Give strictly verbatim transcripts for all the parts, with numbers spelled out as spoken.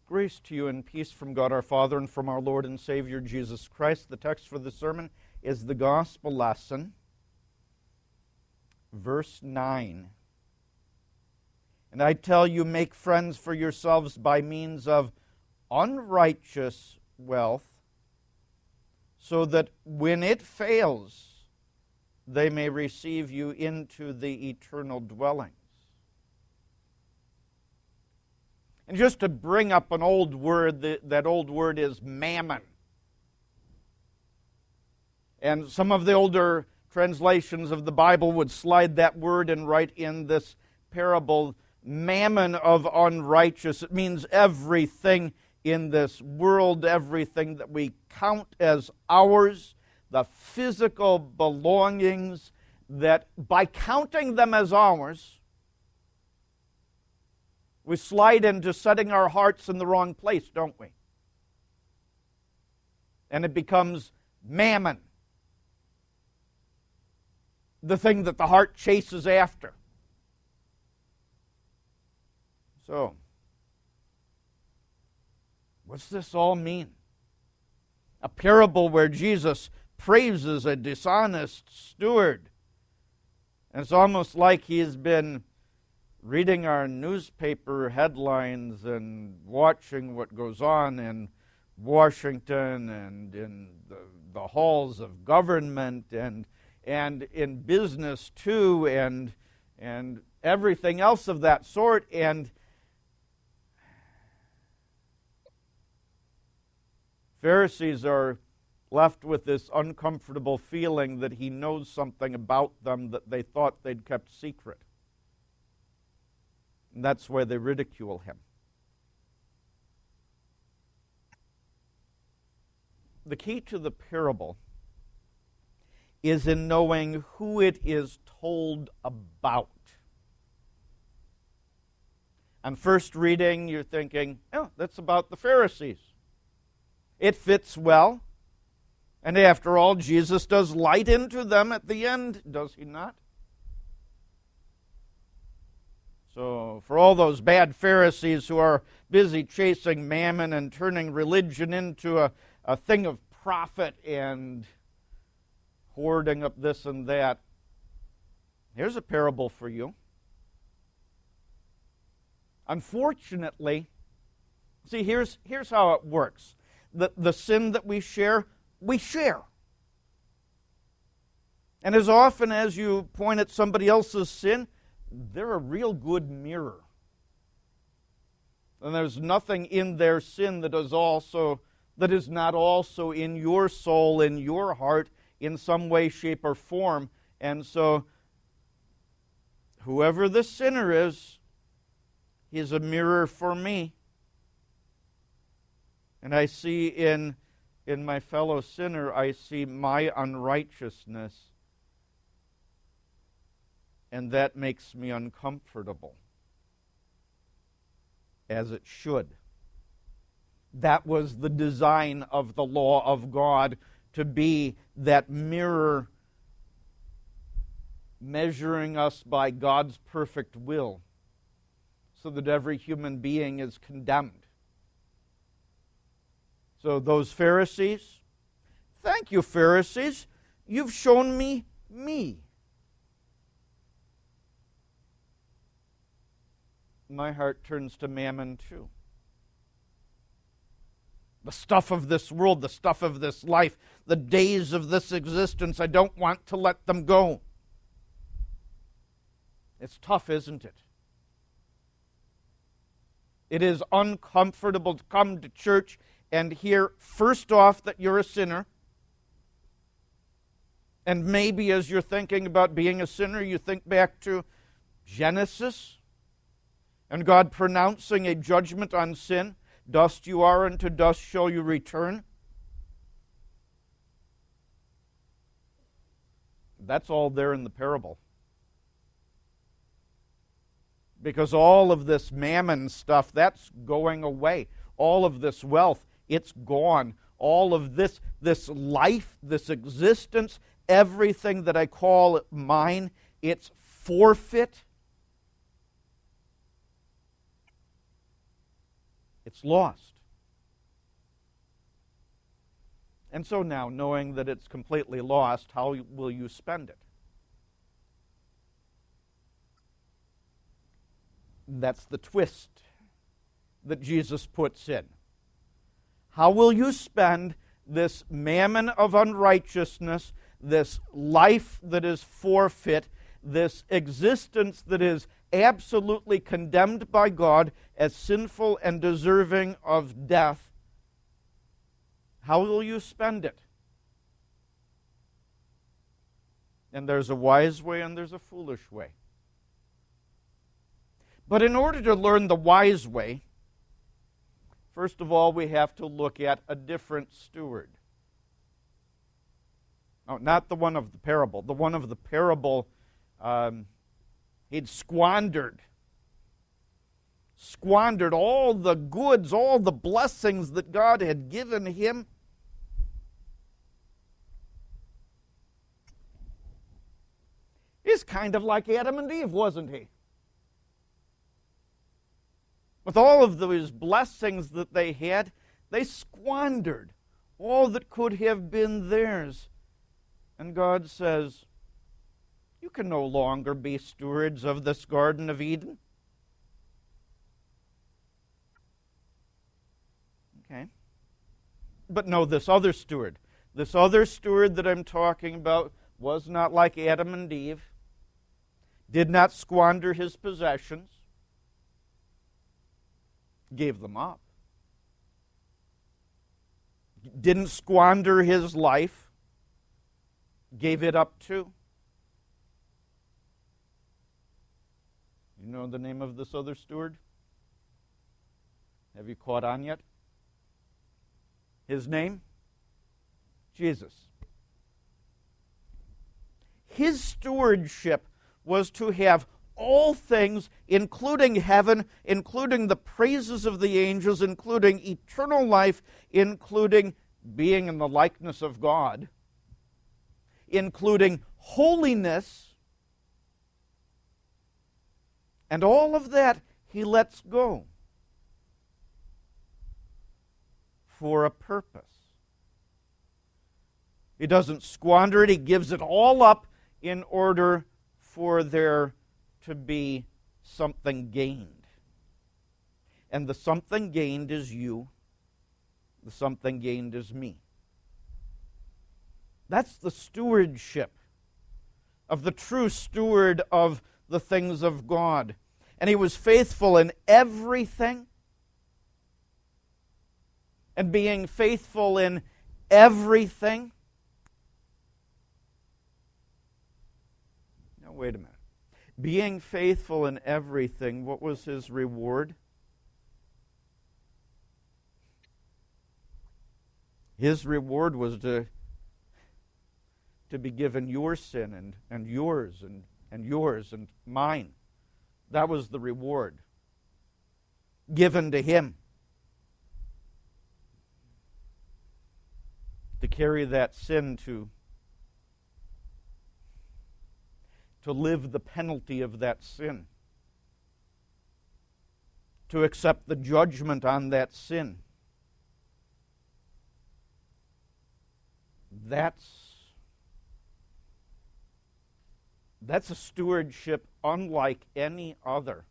Grace to you and peace from God our Father and from our Lord and Savior Jesus Christ. The text for the sermon is the gospel lesson, verse nine. And I tell you, make friends for yourselves by means of unrighteous wealth, so that when it fails, they may receive you into the eternal dwellings. And just to bring up an old word, that old word is mammon. And some of the older translations of the Bible would slide that word and write in this parable, mammon of unrighteous. It means everything in this world, everything that we count as ours, the physical belongings that by counting them as ours, we slide into setting our hearts in the wrong place, don't we? And it becomes mammon, the thing that the heart chases after. So, what's this all mean? A parable where Jesus praises a dishonest steward. And it's almost like he's been reading our newspaper headlines and watching what goes on in Washington and in the, the halls of government and and in business too, and and everything else of that sort. And Pharisees are left with this uncomfortable feeling that he knows something about them that they thought they'd kept secret. And that's why they ridicule him. The key to the parable is in knowing who it is told about. On first reading, you're thinking, oh, that's about the Pharisees. It fits well. And after all, Jesus does light into them at the end, does he not? So, for all those bad Pharisees who are busy chasing mammon and turning religion into a, a thing of profit and hoarding up this and that, here's a parable for you. Unfortunately, see, here's, here's how it works. The, the sin that we share, we share. And as often as you point at somebody else's sin, they're a real good mirror. And there's nothing in their sin that is also that is not also in your soul, in your heart, in some way, shape, or form. And so, whoever the sinner is, he's a mirror for me. And I see in, in my fellow sinner, I see my unrighteousness. And that makes me uncomfortable, as it should. That was the design of the law of God, to be that mirror measuring us by God's perfect will, so that every human being is condemned. So those Pharisees, thank you, Pharisees, you've shown me me. My heart turns to mammon too. The stuff of this world, the stuff of this life, the days of this existence, I don't want to let them go. It's tough, isn't it? It is uncomfortable to come to church and hear, first off, that you're a sinner. And maybe as you're thinking about being a sinner, you think back to Genesis and God pronouncing a judgment on sin. Dust you are, and to dust shall you return. That's all there in the parable. Because all of this mammon stuff, that's going away. All of this wealth, it's gone. All of this, this life, this existence, everything that I call mine, it's forfeit. It's lost. And so now, knowing that it's completely lost, how will you spend it? That's the twist that Jesus puts in. How will you spend this mammon of unrighteousness, this life that is forfeit, this existence that is absolutely condemned by God as sinful and deserving of death? How will you spend it? And there's a wise way and there's a foolish way. But in order to learn the wise way, first of all, we have to look at a different steward. Oh, not the one of the parable. The one of the parable, um, he'd squandered. Squandered all the goods, all the blessings that God had given him. He's kind of like Adam and Eve, wasn't he? With all of those blessings that they had, they squandered all that could have been theirs. And God says, you can no longer be stewards of this Garden of Eden. Okay. But no, this other steward, this other steward that I'm talking about was not like Adam and Eve, did not squander his possessions, gave them up, didn't squander his life, gave it up too. You know the name of this other steward? Have you caught on yet? His name? Jesus. His stewardship was to have all things, including heaven, including the praises of the angels, including eternal life, including being in the likeness of God, including holiness, and all of that he lets go for a purpose. He doesn't squander it. He gives it all up in order for there to be something gained. And the something gained is you. The something gained is me. That's the stewardship of the true steward of the things of God. And he was faithful in everything. And being faithful in everything. Now, wait a minute. Being faithful in everything, what was his reward? His reward was to, to be given your sin and, and yours and, and yours and mine. That was the reward given to him. To carry that sin, to, to live the penalty of that sin. To accept the judgment on that sin. That's, that's a stewardship unlike any other.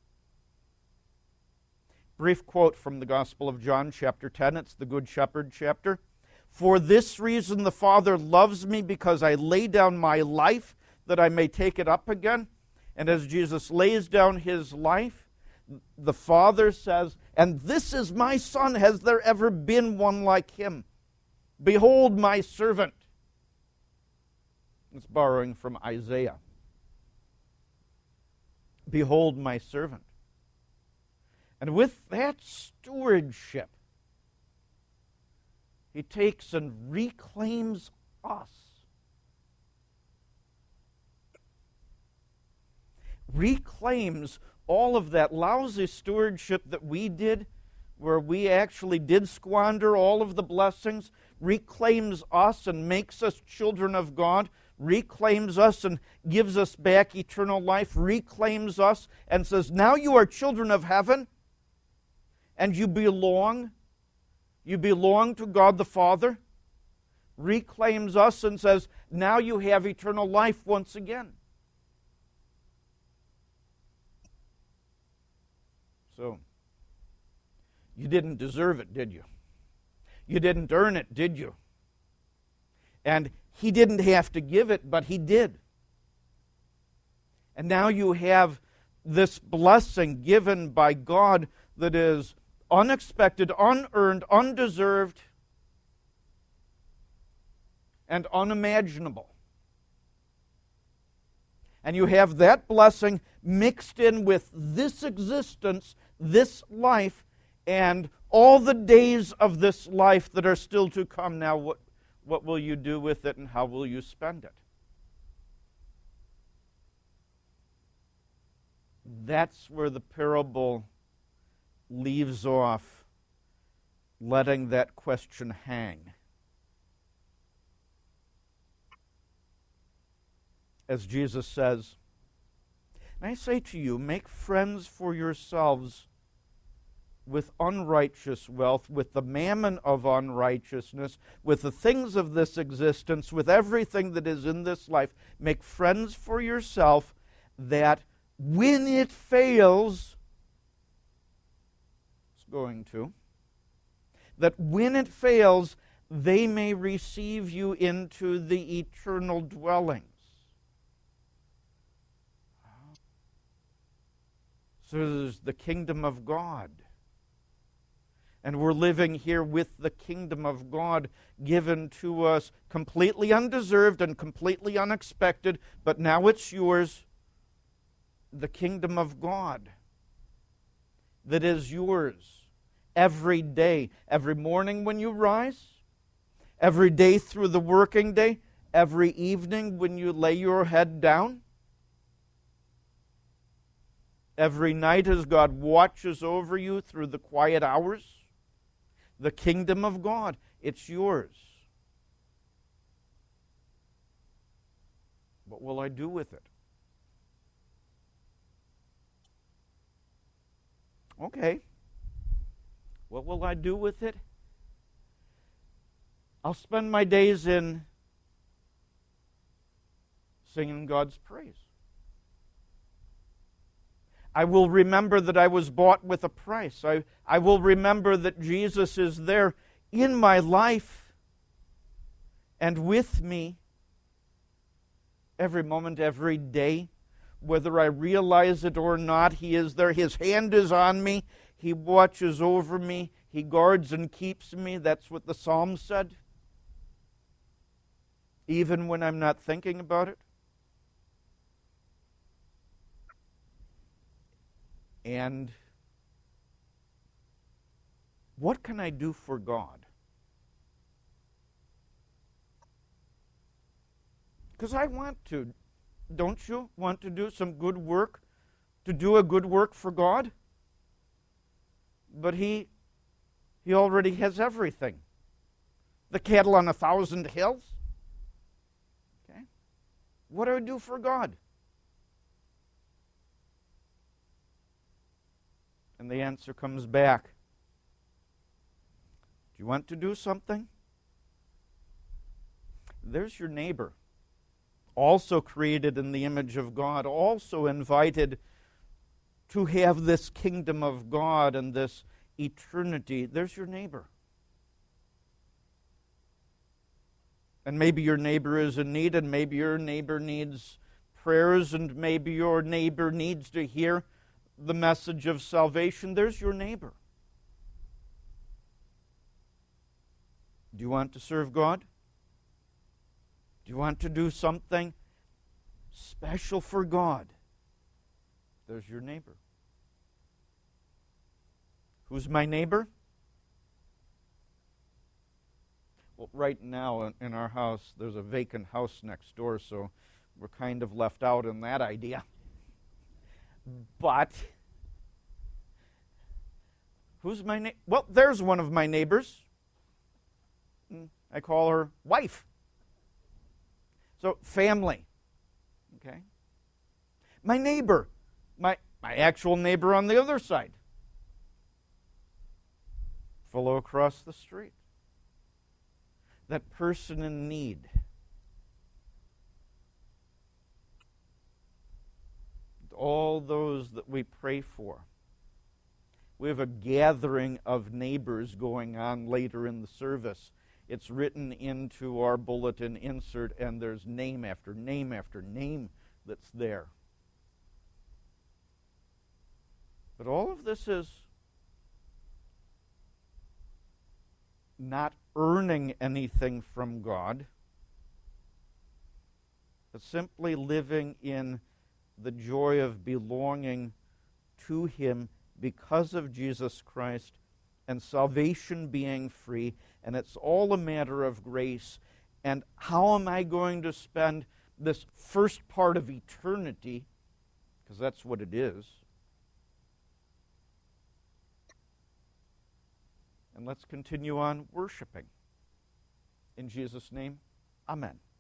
Brief quote from the Gospel of John, chapter ten. It's the Good Shepherd chapter. For this reason the Father loves me, because I lay down my life that I may take it up again. And as Jesus lays down his life, the Father says, and this is my Son, has there ever been one like him? Behold my servant. It's borrowing from Isaiah. Behold my servant. And with that stewardship, he takes and reclaims us. Reclaims all of that lousy stewardship that we did, where we actually did squander all of the blessings, reclaims us and makes us children of God, reclaims us and gives us back eternal life, reclaims us and says, now you are children of heaven. and you belong. You belong to God the Father, reclaims us and says, now you have eternal life once again. So, you didn't deserve it, did you? You didn't earn it, did you? And He didn't have to give it, but He did. And now you have this blessing given by God that is unexpected, unearned, undeserved, and unimaginable. And you have that blessing mixed in with this existence, this life, and all the days of this life that are still to come. Now, what, what will you do with it, and how will you spend it? That's where the parable leaves off, letting that question hang. As Jesus says, and I say to you, make friends for yourselves with unrighteous wealth, with the mammon of unrighteousness, with the things of this existence, with everything that is in this life. Make friends for yourself, that when it fails, it's going to, that when it fails, they may receive you into the eternal dwellings. So there's the kingdom of God. And we're living here with the kingdom of God given to us completely undeserved and completely unexpected, but now it's yours. The kingdom of God that is yours every day, every morning when you rise, every day through the working day, every evening when you lay your head down, every night as God watches over you through the quiet hours. The kingdom of God, it's yours. What will I do with it? Okay. What will I do with it? I'll spend my days in singing God's praise. I will remember that I was bought with a price. I, I will remember that Jesus is there in my life and with me every moment, every day. Whether I realize it or not, He is there. His hand is on me. He watches over me. He guards and keeps me. That's what the Psalm said. Even when I'm not thinking about it. And what can I do for God? Because I want to. Don't you want to do some good work? To do a good work for God? But He, He already has everything. The cattle on a thousand hills. Okay? What do I do for God? And the answer comes back. Do you want to do something? There's your neighbor, also created in the image of God, also invited to have this kingdom of God and this eternity. There's your neighbor. And maybe your neighbor is in need, and maybe your neighbor needs prayers, and maybe your neighbor needs to hear the message of salvation. There's your neighbor. Do you want to serve God? Do you want to do something special for God? There's your neighbor. Who's my neighbor? Well, right now in our house, there's a vacant house next door, so we're kind of left out in that idea. But who's my neighbor? Well, there's one of my neighbors. I call her wife. So family. Okay. My neighbor, my my actual neighbor on the other side. fellow across the street, that person in need. All those that we pray for. We have a gathering of neighbors going on later in the service. It's written into our bulletin insert, and there's name after name after name that's there. But all of this is not earning anything from God, but simply living in the joy of belonging to Him because of Jesus Christ, and salvation being free, and it's all a matter of grace. And how am I going to spend this first part of eternity, because that's what it is. And let's continue on worshiping. In Jesus' name, amen.